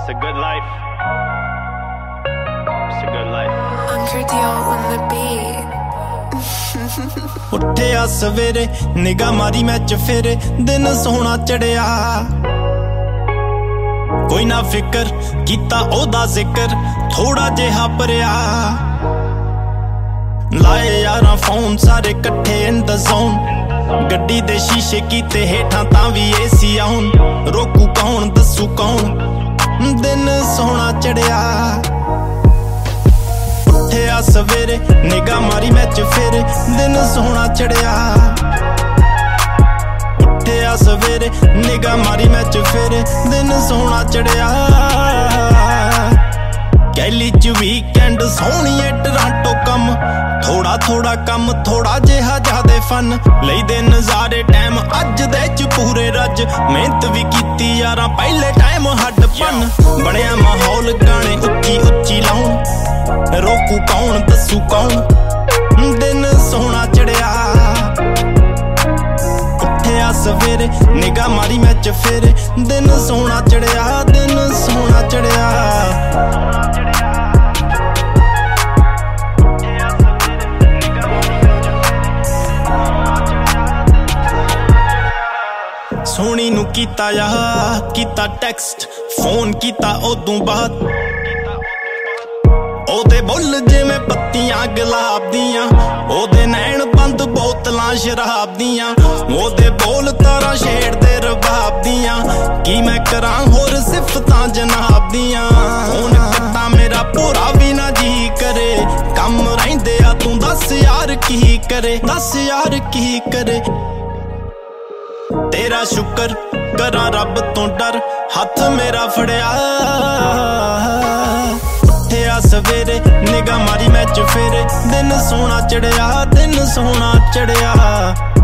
It's a good life. It's a good life. Anchor Dior on the beat. ਉੱਠਿਆ ਸਵੇਰੇ ਨਿਗਾਹ ਮਾਰੀ ਮੈਂ ਚਫੇਰੇ ਦਿਨ ਸੋਹਣਾ ਚੜਿਆ ਕੋਈ ਨਾ ਫਿਕਰ ਕੀਤਾ ਉਹਦਾ ਜ਼ਿਕਰ ਥੋੜਾ ਜਿਹਾ ਭਰਿਆ ਲਾਏ ਯਾਰਾਂ ਫੋਨ ਸਾਰੇ ਇਕੱਠੇ ਇਨ ਦ ਜ਼ੋਨ ਗੱਡੀ ਦੇ ਸ਼ੀਸ਼ੇ ਕੀਤੇ ਹੇਠਾਂ ਤਾਂ ਵੀ ਏਸੀ ਆਉਣ ਰੋਕੂ ਕੌਣ ਦੱਸੂ ਕੌਣ ਦਿਨ ਸੋਹਣਾ ਚੜਿਆ ਉੱਠਿਆ ਸਵੇਰੇ ਨਿਗਾਹ ਮਾਰੀ ਮੈਂ ਚਫੇਰੇ ਦਿਨ ਸੋਹਣਾ ਚੜਿਆ ਉੱਠਿਆ ਸਵੇਰੇ ਨਿਗਾਹ ਮਾਰੀ ਮੈਂ ਚਫੇਰੇ ਦਿਨ ਸੋਹਣਾ ਚੜਿਆ ਕੈਲੀ ਚ ਵੀਕਐਂਡ ਸੋਹਣੀਏ ਟਰਾਂਟੋ ਕੰਮ ਥੋੜਾ ਕੰਮ ਥੋੜਾ ਜਿਹਾ ਜ਼ਿਆਦੇ ਫਨ ਲਈਦੇ ਨਜ਼ਾਰੇ ਟਾਈਮ ਅੱਜ ਦੇ ਚ ਪੂਰੇ ਰੱਜ ਮਿਹਨਤ ਵੀ ਕੀਤੀ ਯਾਰਾਂ ਪਹਿਲੇ ਟਾਈਮ ਹੱਡ ਪੰਨ ਬਣਿਆ ਮਾਹੌਲ ਗਾਣੇ ਉੱਚੀ ਲਾਉਣ ਰੋਕੂ ਕੌਣ ਦੱਸੂ ਕੌਣ ਦਿਨ ਸੋਹਣਾ ਚੜਿਆ ਉੱਠਿਆ ਸਵੇਰੇ ਨਿਗਾਹ ਮਾਰੀ ਮੈਂ ਚਫੇਰੇ ਦਿਨ ਸੋਹਣਾ ਚੜਿਆ ਦਿਨ ਸੋਹਣਾ ਚੜਿਆ ਸੋਹਣੀ ਨੂੰ ਕੀਤਾ ਕੀਤਾ ਟੈਕਸਟ ਫੋਨ ਕੀਤਾ ਉਦੋਂ ਬਾਅਦ ਉਹਦੇ ਬੁੱਲ ਜਿਵੇਂ ਪੱਤੀਆਂ ਗੁਲਾਬ ਦੀਆਂ ਉਹਦੇ ਨੈਣ ਬੰਦ ਬੋਤਲਾਂ ਸ਼ਰਾਬ ਦੀਆਂ ਉਹਦੇ ਬੋਲ ਤਾਰਾ ਛੇੜਦੇ ਰਬਾਬ ਦੀਆਂ ਕੀ ਮੈਂ ਕਰਾਂ ਹੋਰ ਸਿਫਤਾਂ ਜਨਾਬ ਦੀਆਂ ਹੁਣ ਕੱਟਾ ਮੇਰਾ ਪੂਰਾ ਵੀ ਨਾ ਜੀ ਕਰੇ ਕੰਮ ਰਹਿੰਦੇ ਆ ਤੂੰ ਦੱਸ ਯਾਰ ਕੀ ਕਰੇ ਦੱਸ ਯਾਰ ਕੀ ਕਰੇ ਤੇਰਾ ਸ਼ੁਕਰ ਕਰਾਂ ਰੱਬ ਤੋਂ ਡਰ ਹੱਥ ਮੇਰਾ ਫੜਿਆ ਉੱਠਿਆ ਸਵੇਰੇ ਨਿਗਾਹ ਮਾਰੀ ਮੈਂ ਚਫੇਰੇ ਦਿਨ ਸੋਹਣਾ ਚੜਿਆ ਦਿਨ ਸੋਹਣਾ ਚੜਿਆ